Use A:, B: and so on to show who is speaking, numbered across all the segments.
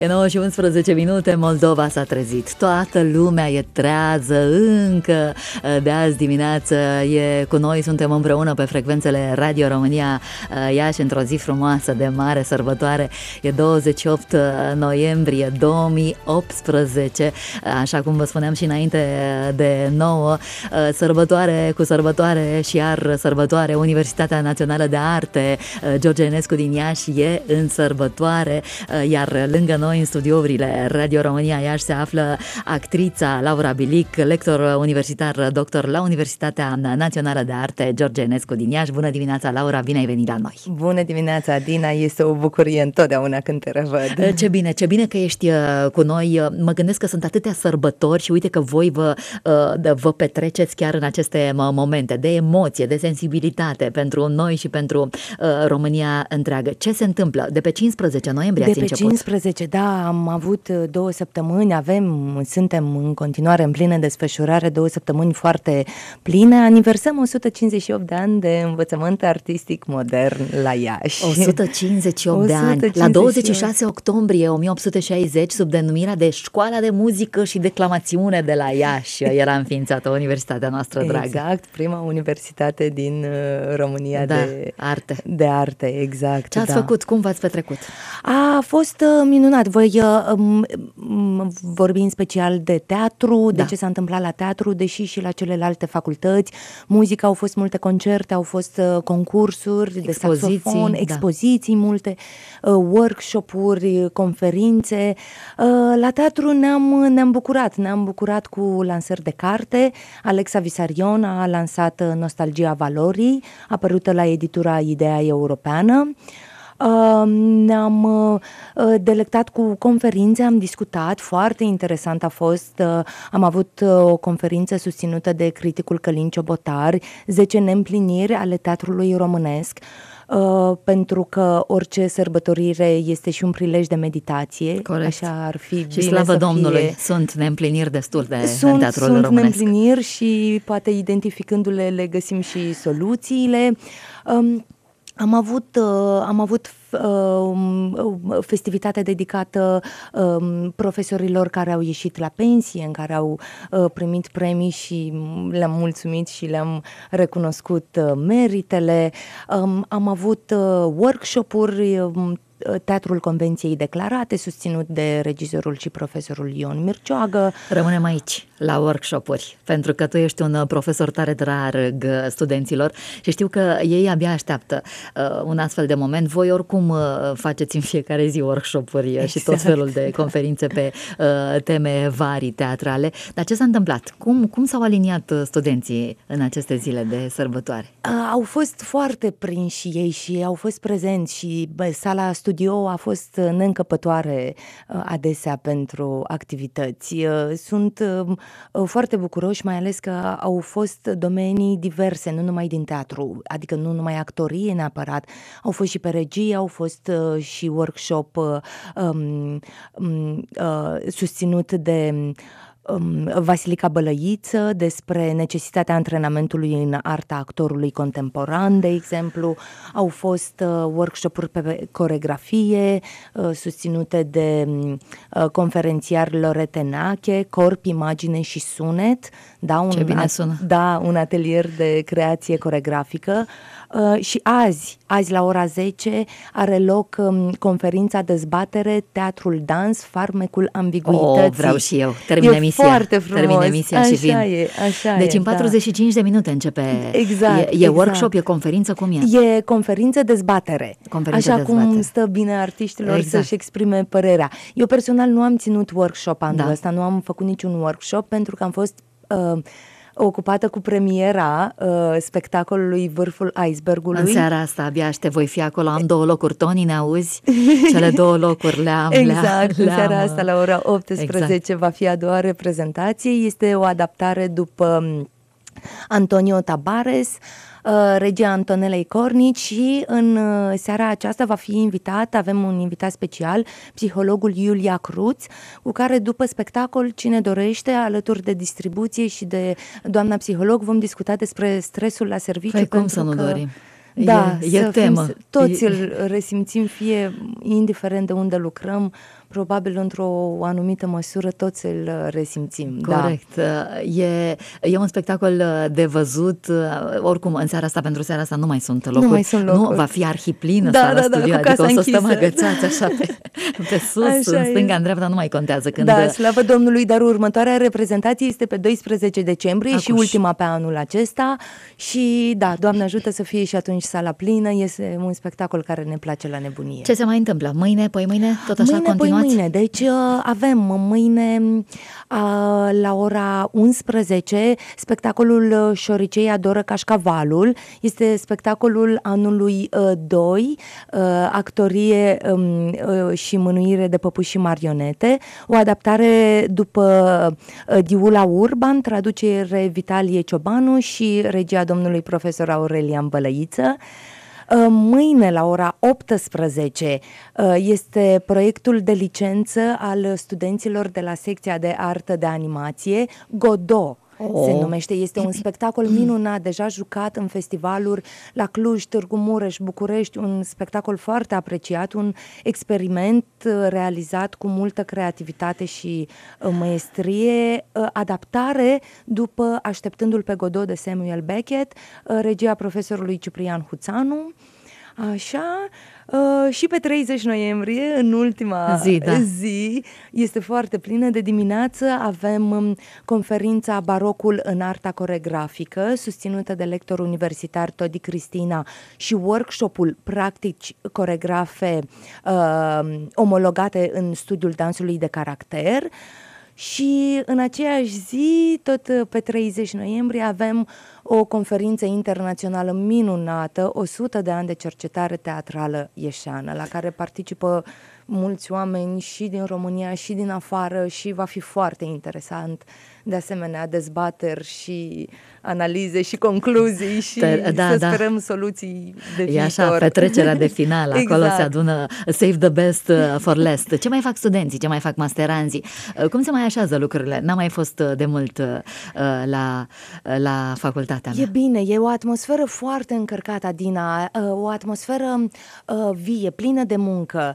A: E 9 și 11 minute, Moldova s-a trezit. Toată lumea e trează încă de azi dimineață. E cu noi, suntem împreună pe frecvențele Radio România Iași într-o zi frumoasă de mare sărbătoare. E 28 noiembrie 2018, așa cum vă spuneam și înainte de 9, sărbătoare cu sărbătoare și iar sărbătoare. Universitatea Națională de Arte George Enescu din Iași e în sărbătoare, iar lângă noi în studiourile Radio România Iași se află actrița Laura Bilic, lector universitar doctor la Universitatea Națională de Arte George Enescu din Iași. Bună dimineața, Laura, bine ai venit la noi!
B: Bună dimineața, Dina, este o bucurie întotdeauna când te revăd.
A: Ce bine că ești cu noi. Mă gândesc că sunt atâtea sărbători și uite că voi vă petreceți chiar în aceste momente de emoție, de sensibilitate pentru noi și pentru România întreagă. Ce se întâmplă? De pe 15 noiembrie ați început?
B: 15, da, am avut 2 săptămâni, suntem în continuare în plină desfășurare, 2 săptămâni foarte pline, aniversăm 158 de ani de învățământ artistic modern la Iași.
A: 158 de ani, la 26 octombrie 1860, sub denumirea de Școala de Muzică și Declamațiune de la Iași, era înființată Universitatea noastră dragă.
B: Exact, prima universitate din România de arte, exact.
A: Ce ați făcut? Cum v-ați petrecut?
B: A fost minunat. Voi vorbi în special de teatru, de ce s-a întâmplat la teatru, deși și la celelalte facultăți. Muzică, au fost multe concerte, au fost concursuri de saxofon, expoziții multe, workshop-uri, conferințe. La teatru ne-am bucurat cu lansări de carte. Alexa Visarion a lansat Nostalgia Valorii, apărută la editura Ideea Europeană. Ne-am delectat cu conferințe, am discutat, foarte interesant a fost, am avut o conferință susținută de criticul Călin Ciobotar, 10 neîmpliniri ale teatrului românesc, pentru că orice sărbătorire este și un prilej de meditație.
A: Corect.
B: Așa ar fi
A: și slavă Domnului, sunt neîmpliniri destul de în teatrul românesc.
B: Sunt neîmpliniri și poate identificându-le le găsim și soluțiile. Am avut festivitate dedicată profesorilor care au ieșit la pensie, în care au primit premii și le-am mulțumit și le-am recunoscut meritele. Am avut workshop-uri, Teatrul Convenției Declarate, susținut de regizorul și profesorul Ion Mircioagă.
A: Rămânem aici, la workshop-uri, pentru că tu ești un profesor tare drag studenților și știu că ei abia așteaptă un astfel de moment. Voi oricum faceți în fiecare zi workshop-uri exact. Și tot felul de conferințe pe teme vari teatrale. Dar ce s-a întâmplat? Cum s-au aliniat studenții în aceste zile de sărbătoare?
B: Au fost foarte prinși ei și au fost prezenți și sala studio a fost neîncăpătoare adesea pentru activități. Sunt foarte bucuroși, mai ales că au fost domenii diverse, nu numai din teatru, adică nu numai actorie neapărat, au fost și pe regie, au fost și workshop susținut de Vasilica Bălăiță despre necesitatea antrenamentului în arta actorului contemporan, de exemplu. Au fost workshop-uri pe coregrafie susținute de conferențiar Lorete Nache, corp, imagine și sunet.
A: Ce bine sună!
B: Da, un atelier de creație coregrafică. Și azi la ora 10 are loc conferința dezbatere Teatrul Dans, farmecul ambiguității.
A: Vreau și eu. Termin emisia.
B: Foarte frumos.
A: Termin emisia
B: așa
A: și vin.
B: Așa
A: deci în 45 de minute începe.
B: Exact.
A: E workshop, e conferință, cum e?
B: E conferință dezbatere. Cum stă bine artiștilor să-și exprime părerea. Eu personal nu am ținut workshop anul ăsta, nu am făcut niciun workshop pentru că am fost ocupată cu premiera spectacolului Vârful Icebergului.
A: În seara asta abia aștept, voi fi acolo, am 2 locuri. Toni, ne auzi? Cele 2 locuri le-am.
B: Exact, în seara asta la ora 18 va fi a doua reprezentație. Este o adaptare după Antonio Tabares, regia Antonelei Cornici și în seara aceasta avem un invitat special, psihologul Iulia Cruț, cu care după spectacol, cine dorește, alături de distribuție și de doamna psiholog, vom discuta despre stresul la serviciu.
A: Păi cum să nu dorim?
B: Da,
A: e temă.
B: Toți îl resimțim, fie indiferent de unde lucrăm, probabil într-o anumită măsură toți îl resimțim.
A: Corect. Da. E un spectacol de văzut, oricum în seara asta, pentru seara asta nu mai sunt locuri.
B: Nu mai sunt locuri.
A: Nu, va fi arhiplină sala studio, adică o să stăm agățați așa pe sus, așa în stânga, în dreapta, nu mai contează.
B: Da, slavă Domnului, dar următoarea reprezentație este pe 12 decembrie și ultima pe anul acesta și da, Doamne ajută să fie și atunci sala plină, este un spectacol care ne place la nebunie.
A: Ce se mai întâmplă? Mâine, păi mâine, tot așa continuați?
B: Mâine, deci avem mâine la ora 11 spectacolul Șoricei adoră cașcavalul, este spectacolul anului 2, actorie și mânuire de păpuși și marionete, o adaptare după Diula Urban, traducere Vitalie Ciobanu și regia domnului profesor Aurelian Bălăiță. Mâine la ora 18 este proiectul de licență al studenților de la secția de artă de animație Godot. Se numește, este un spectacol minunat, deja jucat în festivaluri la Cluj, Târgu Mureș, București, un spectacol foarte apreciat, un experiment realizat cu multă creativitate și maestrie, adaptare după Așteptându-l pe Godot de Samuel Beckett, regia profesorului Ciprian Huțanu. Așa, și pe 30 noiembrie, în ultima zi, este foarte plină. De dimineață avem conferința Barocul în arta coregrafică, susținută de lector universitar Todi Cristina, și workshopul practici coregrafe omologate în studiul dansului de caracter. Și în aceeași zi, tot pe 30 noiembrie, avem o conferință internațională minunată, 100 de ani de cercetare teatrală ieșeană, la care participă mulți oameni și din România și din afară și va fi foarte interesant. De asemenea, dezbateri și analize și concluzii și sperăm soluții de viitor.
A: E așa, petrecerea de final, acolo se adună save the best for last. Ce mai fac studenții, ce mai fac masteranzii? Cum se mai așează lucrurile? N-am mai fost de mult la facultatea mea.
B: E bine, e o atmosferă foarte încărcată, Adina, o atmosferă vie, plină de muncă,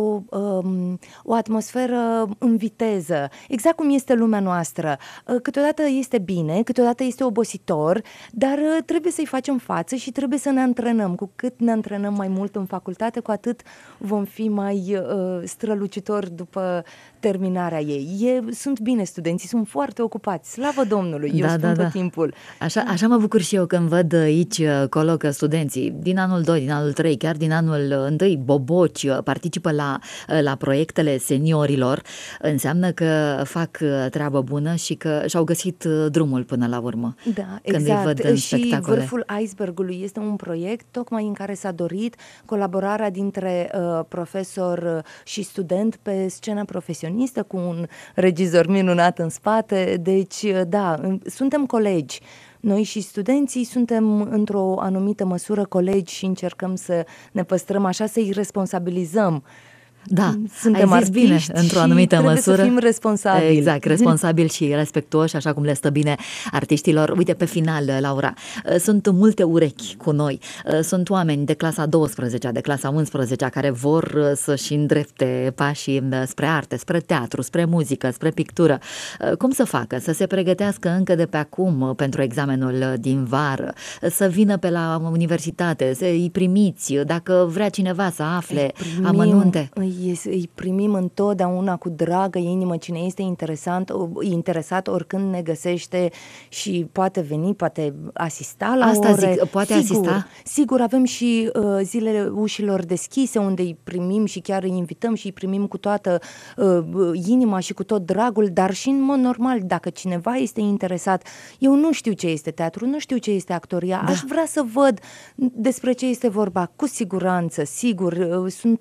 B: o atmosferă în viteză, exact cum este lumea noastră. Câteodată este bine, câteodată este obositor, dar trebuie să-i facem față și trebuie să ne antrenăm. Cu cât ne antrenăm mai mult în facultate, cu atât vom fi mai strălucitori după terminarea ei. Sunt bine studenții, sunt foarte ocupați. Slavă Domnului, eu spun tot timpul.
A: Așa mă bucur și eu când văd aici colocă studenții din anul 2, din anul 3, chiar din anul 1, boboci, participă la proiectele seniorilor. Înseamnă că fac treabă bună și că și-au găsit drumul până la urmă.
B: Da, exact. Îi văd în spectacole. Vârful icebergului este un proiect tocmai în care s-a dorit colaborarea dintre profesor și student pe scena profesionistă, cu un regizor minunat în spate. Deci, da, suntem colegi. Noi și studenții suntem într-o anumită măsură colegi și încercăm să ne păstrăm așa, să-i responsabilizăm.
A: Da,
B: suntem
A: ai zis bine, într-o anumită
B: trebuie
A: măsură.
B: Să fim responsabili.
A: Exact, responsabili și respectuoși, așa cum le stă bine artiștilor. Uite, pe final, Laura, sunt multe urechi cu noi. Sunt oameni de clasa 12-a, de clasa 11-a, care vor să-și îndrepte pașii spre arte, spre teatru, spre muzică, spre pictură. Cum să facă? Să se pregătească încă de pe acum pentru examenul din vară, să vină pe la universitate, să îi primiți, dacă vrea cineva să afle amănunte.
B: Îi primim întotdeauna cu dragă inimă. Cine este interesat, oricând ne găsește și poate veni, poate asista la
A: asta
B: ore.
A: Zic, poate asista?
B: Sigur, avem și zilele ușilor deschise, unde îi primim și chiar îi invităm și îi primim cu toată inima și cu tot dragul, dar și în mod normal, dacă cineva este interesat, eu nu știu ce este teatru, nu știu ce este actoria, aș vrea să văd despre ce este vorba, cu siguranță, sigur,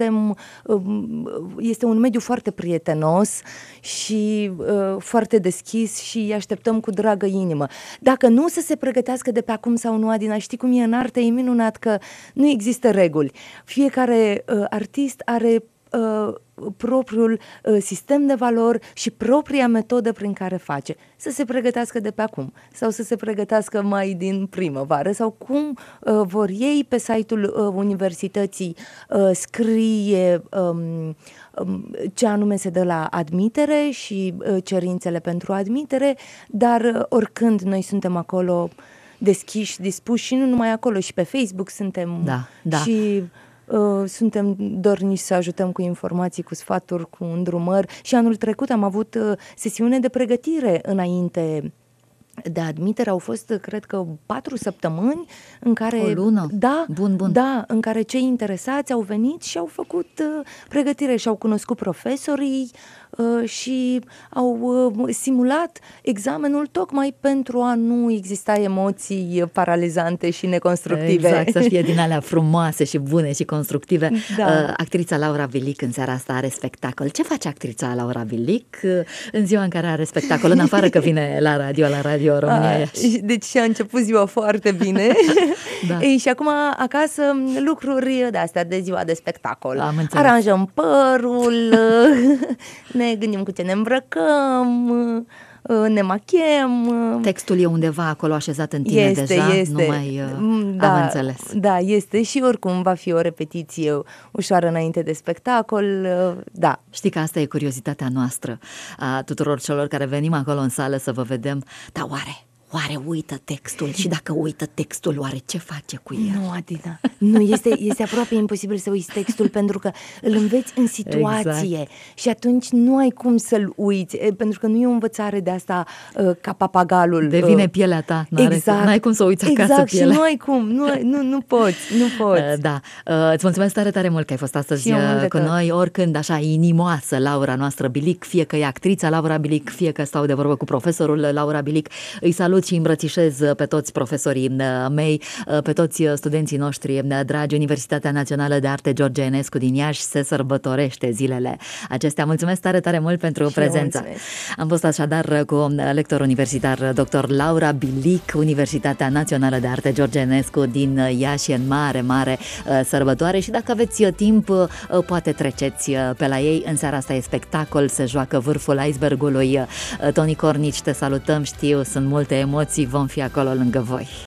B: este un mediu foarte prietenos și foarte deschis și îi așteptăm cu dragă inimă. Dacă nu, să se pregătească de pe acum sau nu, Adina. Știi cum e în artă? E minunat că nu există reguli. Fiecare artist are propriul sistem de valori și propria metodă prin care face. Să se pregătească de pe acum sau să se pregătească mai din primăvară sau cum vor ei pe site-ul universității scrie ce anume se dă la admitere și cerințele pentru admitere, dar oricând noi suntem acolo deschiși, dispuși și nu numai acolo, și pe Facebook suntem și suntem dorniși să ajutăm cu informații, cu sfaturi, cu îndrumări. Și anul trecut am avut sesiune de pregătire înainte de admitere. Au fost, cred că, 4 săptămâni în care...
A: O lună?
B: Da,
A: bun.
B: Da, în care cei interesați au venit și au făcut pregătire și au cunoscut profesorii și au simulat examenul tocmai pentru a nu exista emoții paralizante și neconstructive.
A: Exact, să fie din alea frumoase și bune și constructive. Da. Actrița Laura Bilic în seara asta are spectacol. Ce face actrița Laura Bilic în ziua în care are spectacol, în afară că vine la Radio România Iași?
B: Deci a început ziua foarte bine. Da. Ei, și acum acasă lucruri de-astea de ziua de spectacol. Aranjăm părul, ne gândim cu ce ne îmbrăcăm, ne machiem.
A: Textul e undeva acolo așezat în tine deja? Nu mai am înțeles.
B: Da, este și oricum va fi o repetiție ușoară înainte de spectacol, da.
A: Știi că asta e curiozitatea noastră, a tuturor celor care venim acolo în sală să vă vedem, dar oare uită textul? Și dacă uită textul, oare ce face cu el?
B: Nu, Adina, nu, este aproape imposibil să uiți textul, pentru că îl înveți în situație. Exact. Și atunci nu ai cum să-l uiți, pentru că nu e o învățare de asta ca papagalul.
A: Devine pielea ta, n-ai cum să uiți acasă
B: exact,
A: pielea.
B: Și nu ai cum, nu poți.
A: Da, îți mulțumesc tare mult că ai fost astăzi cu noi, oricând așa inimoasă Laura noastră Bilic, fie că e actrița Laura Bilic, fie că stau de vorbă cu profesorul Laura Bilic. Îi salut și îmbrățișez pe toți profesorii mei, pe toți studenții noștri dragi. Universitatea Națională de Arte George Enescu din Iași se sărbătorește zilele acestea. Mulțumesc tare mult pentru prezența. Am fost așadar cu lector universitar dr. Laura Bilic, Universitatea Națională de Arte George Enescu din Iași, în mare sărbătoare, și dacă aveți timp, poate treceți pe la ei. În seara asta e spectacol, se joacă Vârful Icebergului. Toni Cornici, te salutăm, știu, sunt multe emoții, vom fi acolo lângă voi.